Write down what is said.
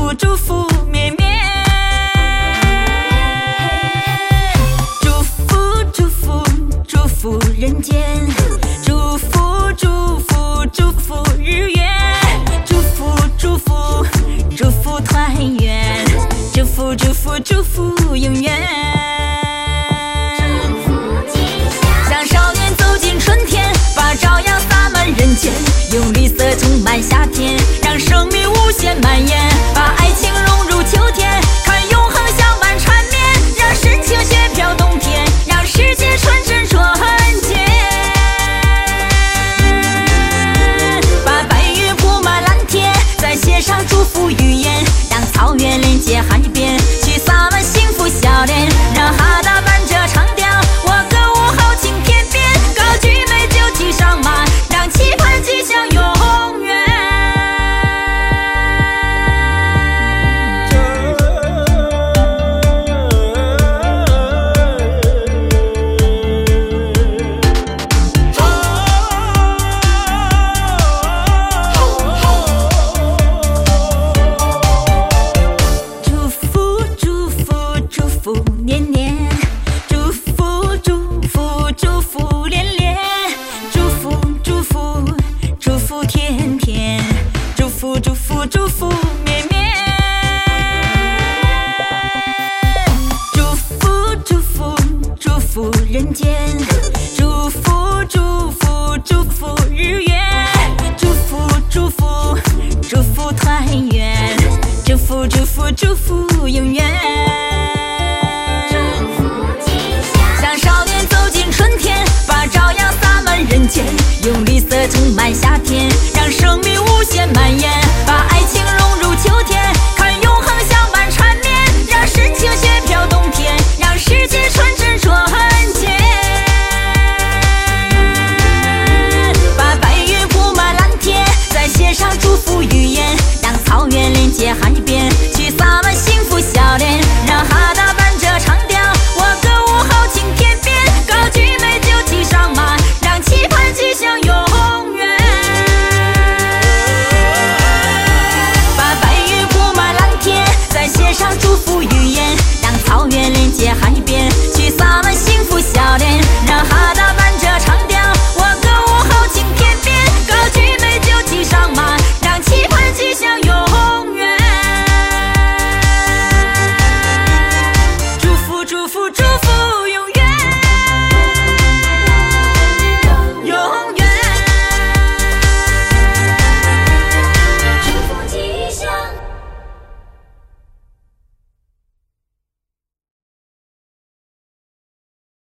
福祝福绵绵，祝福祝福祝福人间，祝福祝福祝福日月，祝福祝福祝福团圆，祝福祝福祝福永远。向少年走进春天，把朝阳洒满人间，用绿色充满夏天，让生命无限蔓延，把爱情融入秋天，看永恒香满缠绵，让深情雪飘冬天，让世界纯真纯洁。把白云铺满蓝天，再写上祝福语言，让草原连接海边，去洒满幸福笑脸，让哈达伴着长调，我歌舞豪情翩翩，高举美酒骑上马，让期盼吉祥永远。祝福祝福祝福年年，祝福祝福祝福连连，祝福祝福祝福天天，祝福祝福祝福绵绵，祝福祝福祝福人间，祝福祝福祝福日月，祝福祝福祝福团圆，祝福祝福祝福永远。向少年走进春天，把朝阳洒满人间，用绿色充满夏天。